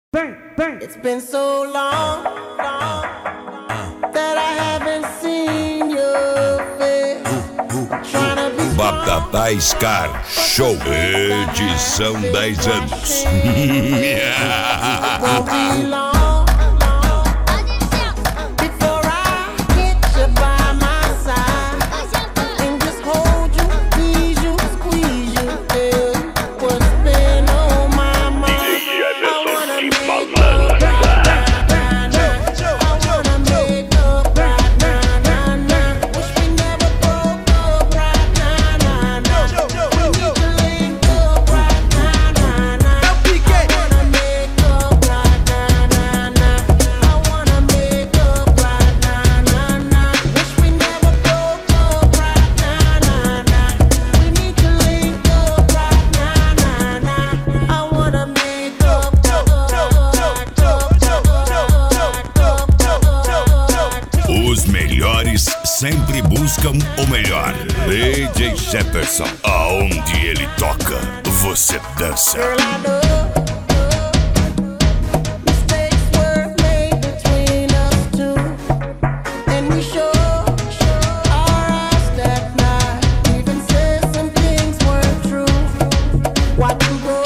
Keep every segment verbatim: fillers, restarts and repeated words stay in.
Bang, bang. It's been so long, long that I haven't seen your face. Tryna be Batata Scar Show, edição dez anos. won't be long before I get you by my side and just hold you, tease you, squeeze you. Yeah. What's been on my mind? I wanna make up right now. I wanna make up right now. Wish we never broke up right now. We need to link up right now. I wanna make up right now. I wanna make up right now. Wish we never broke up right now. We need to link up right now. I wanna make up Os melhores sempre buscam o melhor. D J Jefferson, aonde ele toca, você dança. Girl, I know mistakes were made between us two, and we sure our eyes that night even said some things weren't true. Watch you go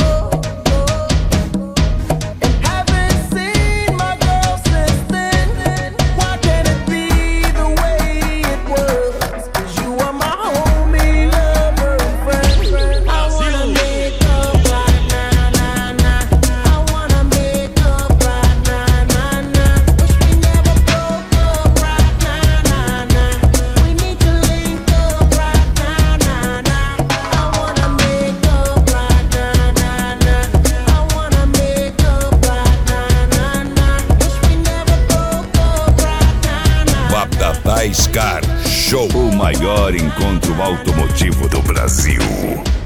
and haven't seen my girl since then. Why can't it be the way it was? 'Cause you are my homie, lover, and friend. I wanna make up right now. I wanna make up right now. Wish we never broke up right now. We need to link up right now. I wanna make up right now. I wanna make up right now. Wish we never broke up right now. Batata Scar Show, o maior encontro automotivo do Brasil.